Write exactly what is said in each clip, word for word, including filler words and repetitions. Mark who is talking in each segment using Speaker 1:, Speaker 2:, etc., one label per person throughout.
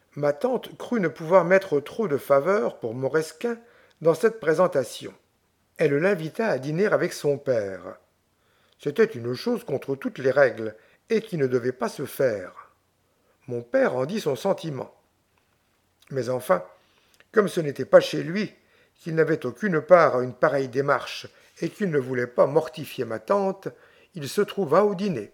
Speaker 1: Ma tante crut ne pouvoir mettre trop de faveur pour Moresquin dans cette présentation. Elle l'invita à dîner avec son père. C'était une chose contre toutes les règles, et qui ne devait pas se faire. Mon père en dit son sentiment. Mais enfin, comme ce n'était pas chez lui, qu'il n'avait aucune part à une pareille démarche, et qu'il ne voulait pas mortifier ma tante, il se trouva au dîner.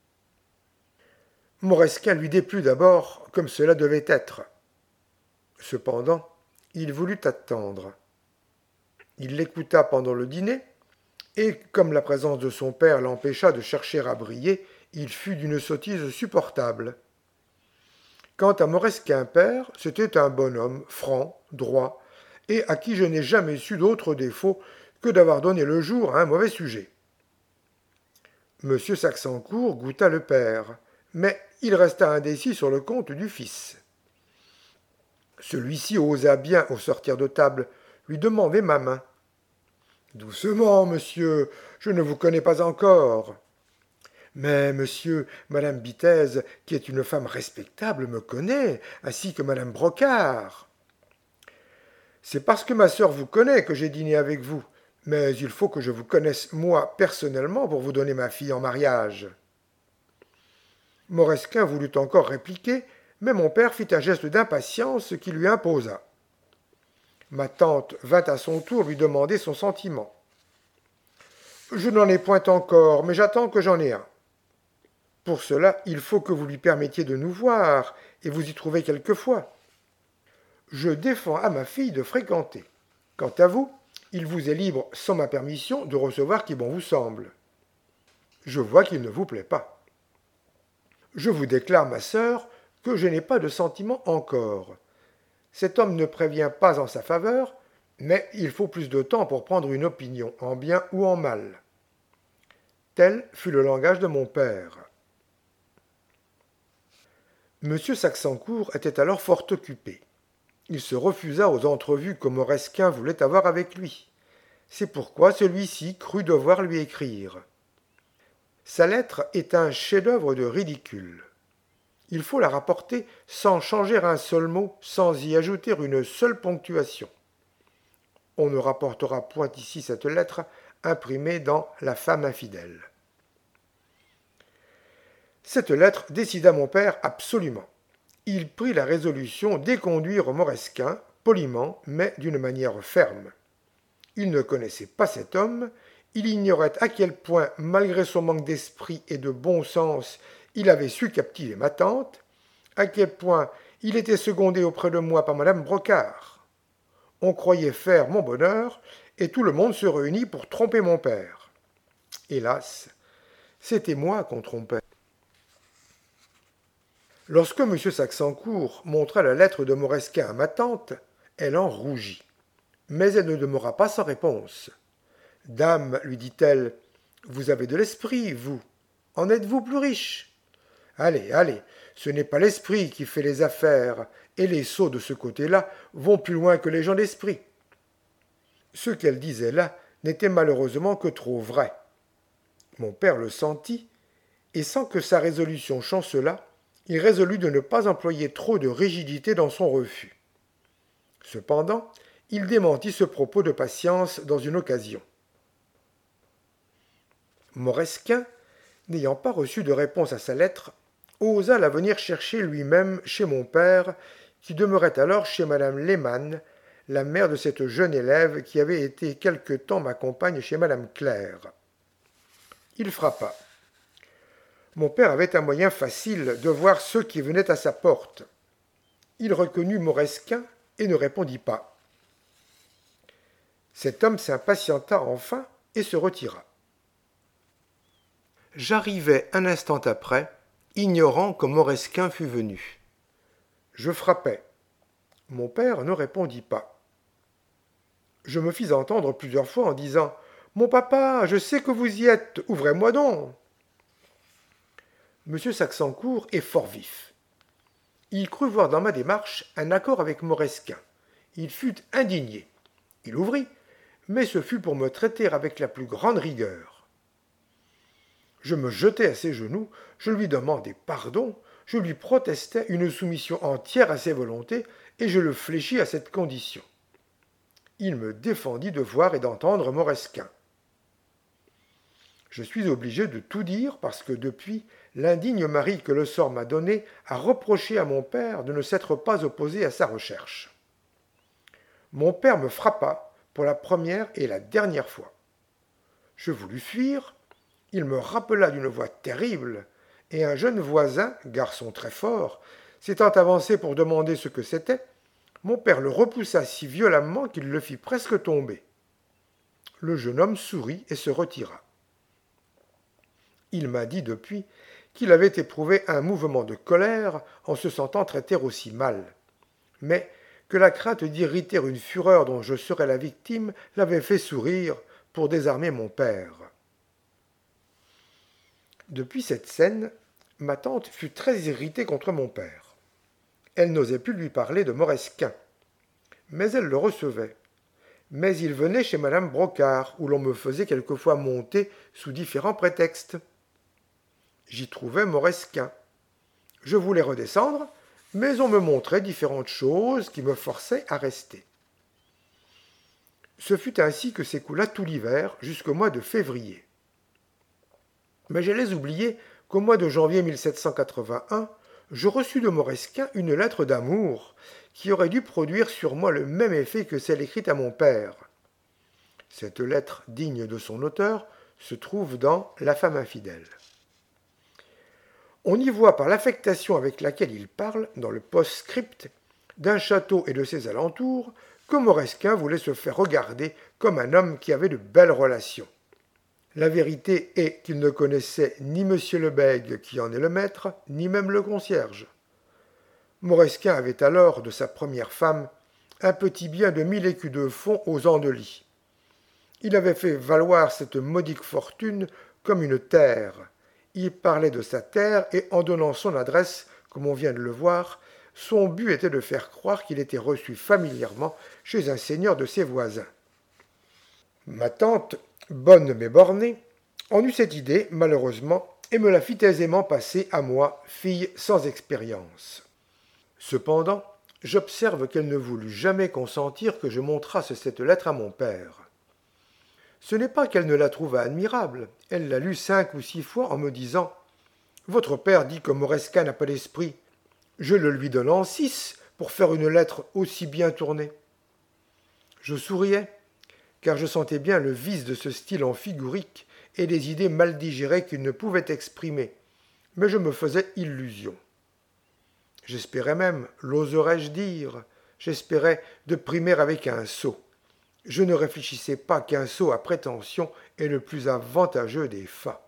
Speaker 1: Moresquin lui déplut d'abord comme cela devait être. Cependant, il voulut attendre. Il l'écouta pendant le dîner, et comme la présence de son père l'empêcha de chercher à briller, il fut d'une sottise supportable. Quant à Moresquin père, c'était un bonhomme franc, droit, et à qui je n'ai jamais su d'autre défaut que d'avoir donné le jour à un mauvais sujet. Monsieur Saxencourt goûta le père, mais il resta indécis sur le compte du fils. Celui-ci osa bien, au sortir de table, lui demander ma main. Doucement, monsieur, je ne vous connais pas encore. Mais, monsieur, madame Bitez, qui est une femme respectable, me connaît, ainsi que madame Brocard. C'est parce que ma sœur vous connaît que j'ai dîné avec vous, mais il faut que je vous connaisse, moi, personnellement, pour vous donner ma fille en mariage. Moresquin voulut encore répliquer, mais mon père fit un geste d'impatience qui lui imposa. Ma tante vint à son tour lui demander son sentiment. Je n'en ai point encore, mais j'attends que j'en ai un. Pour cela, il faut que vous lui permettiez de nous voir, et vous y trouvez quelquefois. Je défends à ma fille de fréquenter. Quant à vous, il vous est libre, sans ma permission, de recevoir qui bon vous semble. Je vois qu'il ne vous plaît pas. Je vous déclare, ma sœur, que je n'ai pas de sentiment encore. Cet homme ne prévient pas en sa faveur, mais il faut plus de temps pour prendre une opinion, en bien ou en mal. Tel fut le langage de mon père. Monsieur Saxencourt était alors fort occupé. Il se refusa aux entrevues que Moresquin voulait avoir avec lui. C'est pourquoi celui-ci crut devoir lui écrire. Sa lettre est un chef-d'œuvre de ridicule. Il faut la rapporter sans changer un seul mot, sans y ajouter une seule ponctuation. On ne rapportera point ici cette lettre imprimée dans La femme infidèle. Cette lettre décida mon père absolument. Il prit la résolution d'éconduire Moresquin, poliment, mais d'une manière ferme. Il ne connaissait pas cet homme, il ignorait à quel point, malgré son manque d'esprit et de bon sens, il avait su captiver ma tante, à quel point il était secondé auprès de moi par madame Brocard. On croyait faire mon bonheur, et tout le monde se réunit pour tromper mon père. Hélas, c'était moi qu'on trompait. Lorsque M. Saxencourt montra la lettre de Moresquin à ma tante, elle en rougit. Mais elle ne demeura pas sans réponse. Dame, lui dit-elle, vous avez de l'esprit, vous. En êtes-vous plus riche? Allez, allez, ce n'est pas l'esprit qui fait les affaires, et les sots de ce côté-là vont plus loin que les gens d'esprit. Ce qu'elle disait là n'était malheureusement que trop vrai. Mon père le sentit, et sans que sa résolution chancelât, il résolut de ne pas employer trop de rigidité dans son refus. Cependant, il démentit ce propos de patience dans une occasion. Moresquin, n'ayant pas reçu de réponse à sa lettre, osa la venir chercher lui-même chez mon père, qui demeurait alors chez madame Lehmann, la mère de cette jeune élève qui avait été quelque temps ma compagne chez madame Claire. Il frappa. Mon père avait un moyen facile de voir ceux qui venaient à sa porte. Il reconnut Moresquin et ne répondit pas. Cet homme s'impatienta enfin et se retira. J'arrivai un instant après, ignorant que Moresquin fût venu. Je frappai. Mon père ne répondit pas. Je me fis entendre plusieurs fois en disant « Mon papa, je sais que vous y êtes, ouvrez-moi donc !» Monsieur Saxencourt est fort vif. Il crut voir dans ma démarche un accord avec Moresquin. Il fut indigné. Il ouvrit, mais ce fut pour me traiter avec la plus grande rigueur. Je me jetai à ses genoux, je lui demandai pardon, je lui protestai une soumission entière à ses volontés, et je le fléchis à cette condition. Il me défendit de voir et d'entendre Moresquin. Je suis obligé de tout dire parce que depuis, l'indigne mari que le sort m'a donné a reproché à mon père de ne s'être pas opposé à sa recherche. Mon père me frappa pour la première et la dernière fois. Je voulus fuir, il me rappela d'une voix terrible, et un jeune voisin, garçon très fort, s'étant avancé pour demander ce que c'était, mon père le repoussa si violemment qu'il le fit presque tomber. Le jeune homme sourit et se retira. Il m'a dit depuis qu'il avait éprouvé un mouvement de colère en se sentant traiter aussi mal, mais que la crainte d'irriter une fureur dont je serais la victime l'avait fait sourire pour désarmer mon père. Depuis cette scène, ma tante fut très irritée contre mon père. Elle n'osait plus lui parler de Moresquin, mais elle le recevait. Mais il venait chez madame Brocard, où l'on me faisait quelquefois monter sous différents prétextes. J'y trouvais Moresquin. Je voulais redescendre, mais on me montrait différentes choses qui me forçaient à rester. Ce fut ainsi que s'écoula tout l'hiver jusqu'au mois de février. Mais j'allais oublier qu'au mois de janvier mille sept cent quatre-vingt-un, je reçus de Moresquin une lettre d'amour qui aurait dû produire sur moi le même effet que celle écrite à mon père. Cette lettre digne de son auteur se trouve dans La femme infidèle. On y voit par l'affectation avec laquelle il parle, dans le post-script, d'un château et de ses alentours, que Moresquin voulait se faire regarder comme un homme qui avait de belles relations. La vérité est qu'il ne connaissait ni monsieur le bègue qui en est le maître, ni même le concierge. Moresquin avait alors, de sa première femme, un petit bien de mille écus de fonds aux Andelys. Il avait fait valoir cette modique fortune comme une terre. Il parlait de sa terre et, en donnant son adresse, comme on vient de le voir, son but était de faire croire qu'il était reçu familièrement chez un seigneur de ses voisins. Ma tante, bonne mais bornée, en eut cette idée, malheureusement, et me la fit aisément passer à moi, fille sans expérience. Cependant, j'observe qu'elle ne voulut jamais consentir que je montrasse cette lettre à mon père. Ce n'est pas qu'elle ne la trouva admirable, elle la lut cinq ou six fois en me disant « Votre père dit que Moresquin n'a pas d'esprit. Je le lui donne en six pour faire une lettre aussi bien tournée. » Je souriais, car je sentais bien le vice de ce style en figurique et des idées mal digérées qu'il ne pouvait exprimer, mais je me faisais illusion. J'espérais même, l'oserais-je dire, j'espérais de primer avec un sot. Je ne réfléchissais pas qu'un sot à prétention est le plus avantageux des fats.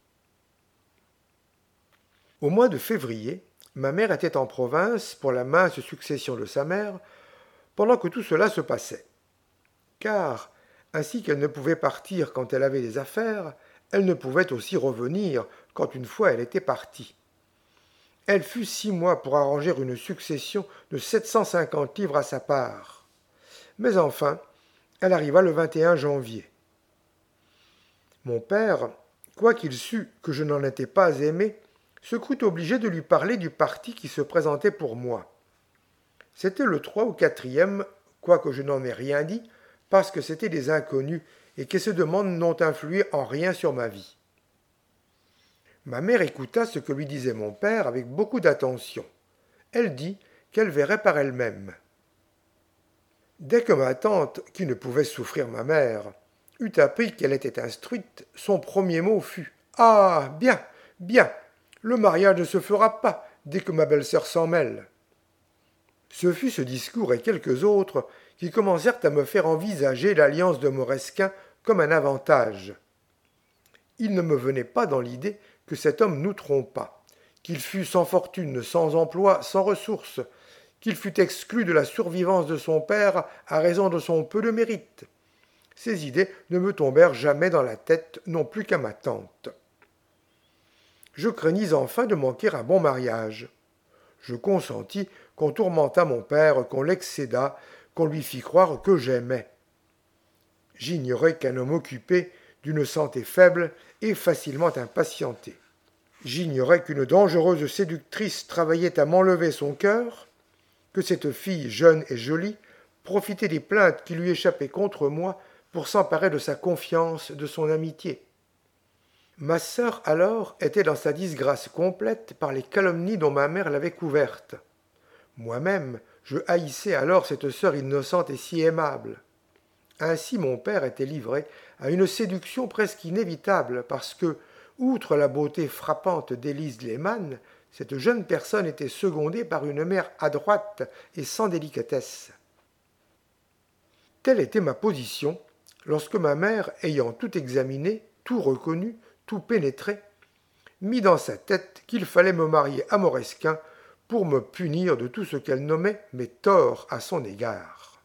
Speaker 1: Au mois de février, ma mère était en province pour la mince succession de sa mère, pendant que tout cela se passait. Car, ainsi qu'elle ne pouvait partir quand elle avait des affaires, elle ne pouvait aussi revenir quand une fois elle était partie. Elle fut six mois pour arranger une succession de sept cent cinquante livres à sa part. Mais enfin, elle arriva le vingt et un janvier. Mon père, quoiqu'il sût que je n'en étais pas aimé, se crut obligé de lui parler du parti qui se présentait pour moi. C'était le trois ou quatrième, quoique je n'en ai rien dit, parce que c'étaient des inconnus et que ces demandes n'ont influé en rien sur ma vie. Ma mère écouta ce que lui disait mon père avec beaucoup d'attention. Elle dit qu'elle verrait par elle-même. Dès que ma tante, qui ne pouvait souffrir ma mère, eut appris qu'elle était instruite, son premier mot fut « Ah, bien, bien, le mariage ne se fera pas dès que ma belle-sœur s'en mêle. » Ce fut ce discours et quelques autres qui commencèrent à me faire envisager l'alliance de Moresquin comme un avantage. Il ne me venait pas dans l'idée que cet homme nous trompât, qu'il fût sans fortune, sans emploi, sans ressources, qu'il fût exclu de la survivance de son père à raison de son peu de mérite. Ces idées ne me tombèrent jamais dans la tête, non plus qu'à ma tante. Je craignis enfin de manquer un bon mariage. Je consentis qu'on tourmentât mon père, qu'on l'excédât, qu'on lui fît croire que j'aimais. J'ignorais qu'un homme occupé, d'une santé faible et facilement impatienté. J'ignorais qu'une dangereuse séductrice travaillait à m'enlever son cœur, que cette fille jeune et jolie profitait des plaintes qui lui échappaient contre moi pour s'emparer de sa confiance, de son amitié. Ma sœur alors était dans sa disgrâce complète par les calomnies dont ma mère l'avait couverte. Moi-même, je haïssais alors cette sœur innocente et si aimable. Ainsi mon père était livré à une séduction presque inévitable parce que, outre la beauté frappante d'Élise Lehmann, cette jeune personne était secondée par une mère adroite et sans délicatesse. Telle était ma position lorsque ma mère, ayant tout examiné, tout reconnu, tout pénétré, mit dans sa tête qu'il fallait me marier à Moresquin pour me punir de tout ce qu'elle nommait mes torts à son égard.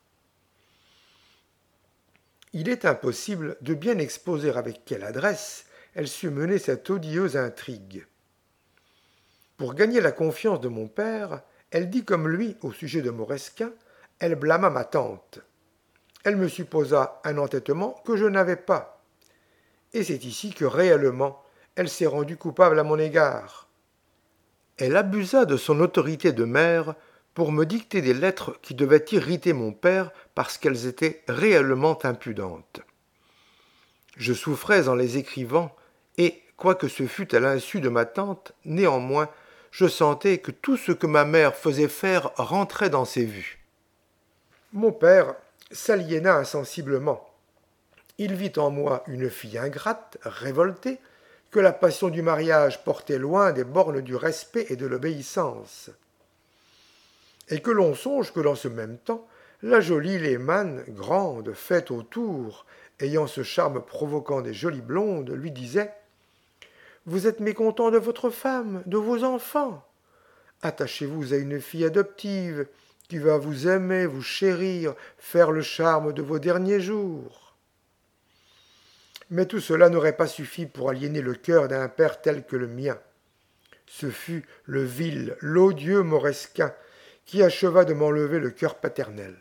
Speaker 1: Il est impossible de bien exposer avec quelle adresse elle sut mener cette odieuse intrigue. Pour gagner la confiance de mon père, elle dit comme lui au sujet de Moresquin, elle blâma ma tante. Elle me supposa un entêtement que je n'avais pas. Et c'est ici que réellement elle s'est rendue coupable à mon égard. Elle abusa de son autorité de mère pour me dicter des lettres qui devaient irriter mon père parce qu'elles étaient réellement impudentes. Je souffrais en les écrivant, et, quoique ce fût à l'insu de ma tante, néanmoins, je sentais que tout ce que ma mère faisait faire rentrait dans ses vues. Mon père s'aliéna insensiblement. Il vit en moi une fille ingrate, révoltée, que la passion du mariage portait loin des bornes du respect et de l'obéissance. Et que l'on songe que dans ce même temps, la jolie Lehmann, grande, faite autour, ayant ce charme provoquant des jolies blondes, lui disait « Vous êtes mécontent de votre femme, de vos enfants. Attachez-vous à une fille adoptive qui va vous aimer, vous chérir, faire le charme de vos derniers jours. » Mais tout cela n'aurait pas suffi pour aliéner le cœur d'un père tel que le mien. Ce fut le vil, l'odieux Moresquin qui acheva de m'enlever le cœur paternel.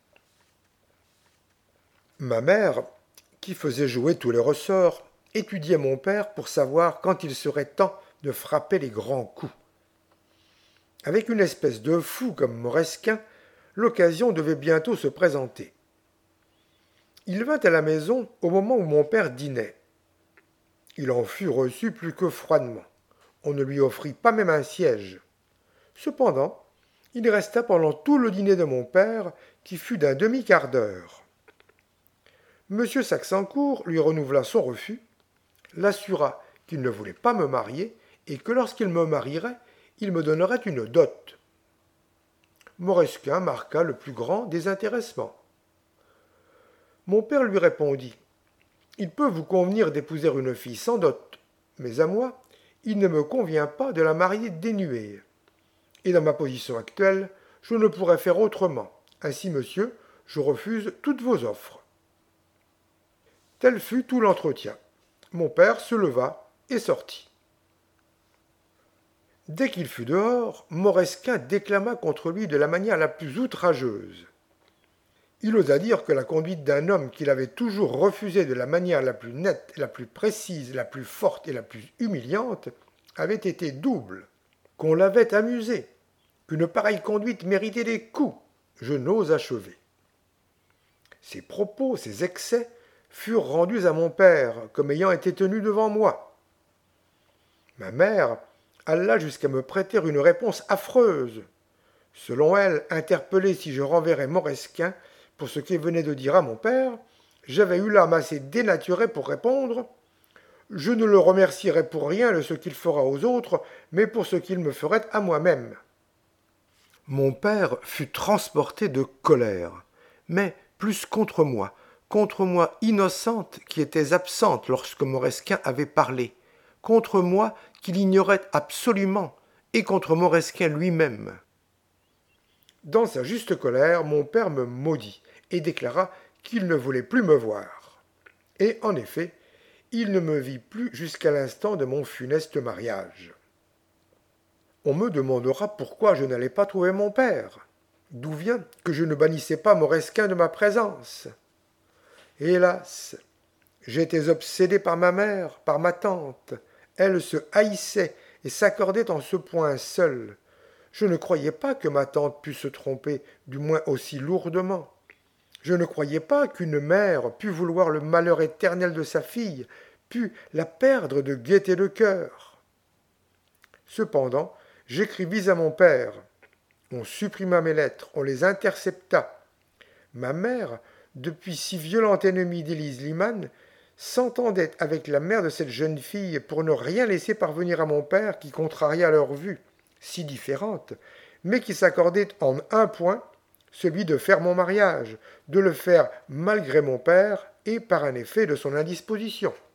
Speaker 1: Ma mère, qui faisait jouer tous les ressorts, étudiait mon père pour savoir quand il serait temps de frapper les grands coups. Avec une espèce de fou comme Moresquin, l'occasion devait bientôt se présenter. Il vint à la maison au moment où mon père dînait. Il en fut reçu plus que froidement. On ne lui offrit pas même un siège. Cependant, il resta pendant tout le dîner de mon père, qui fut d'un demi-quart d'heure. Monsieur Saxencourt lui renouvela son refus, l'assura qu'il ne voulait pas me marier et que lorsqu'il me marierait, il me donnerait une dot. Moresquin marqua le plus grand désintéressement. Mon père lui répondit « Il peut vous convenir d'épouser une fille sans dot, mais à moi, il ne me convient pas de la marier dénuée. Et dans ma position actuelle, je ne pourrais faire autrement. Ainsi, monsieur, je refuse toutes vos offres. » Tel fut tout l'entretien. Mon père se leva et sortit. Dès qu'il fut dehors, Moresquin déclama contre lui de la manière la plus outrageuse. Il osa dire que la conduite d'un homme qu'il avait toujours refusé de la manière la plus nette, la plus précise, la plus forte et la plus humiliante avait été double, qu'on l'avait amusé, qu'une pareille conduite méritait des coups. Je n'ose achever. Ces propos, ces excès, furent rendus à mon père comme ayant été tenus devant moi. Ma mère alla jusqu'à me prêter une réponse affreuse. Selon elle, interpellée si je renverrais Moresquin pour ce qu'il venait de dire à mon père, j'avais eu l'âme assez dénaturée pour répondre « Je ne le remercierai pour rien de ce qu'il fera aux autres, mais pour ce qu'il me ferait à moi-même. » Mon père fut transporté de colère, mais plus contre moi, contre moi innocente qui étais absente lorsque Moresquin avait parlé, contre moi qu'il ignorait absolument, et contre Moresquin lui-même. Dans sa juste colère, mon père me maudit et déclara qu'il ne voulait plus me voir. Et en effet, il ne me vit plus jusqu'à l'instant de mon funeste mariage. On me demandera pourquoi je n'allais pas trouver mon père. D'où vient que je ne bannissais pas Moresquin de ma présence? Hélas, j'étais obsédé par ma mère, par ma tante. Elle se haïssait et s'accordaient en ce point seuls. Je ne croyais pas que ma tante pût se tromper, du moins aussi lourdement. Je ne croyais pas qu'une mère pût vouloir le malheur éternel de sa fille, pût la perdre de gaieté de cœur. Cependant, j'écrivis à mon père. On supprima mes lettres, on les intercepta. Ma mère, depuis si violente ennemie d'Élise Liman, s'entendait avec la mère de cette jeune fille pour ne rien laisser parvenir à mon père qui contraria leur vue, si différente, mais qui s'accordait en un point, celui de faire mon mariage, de le faire malgré mon père et par un effet de son indisposition.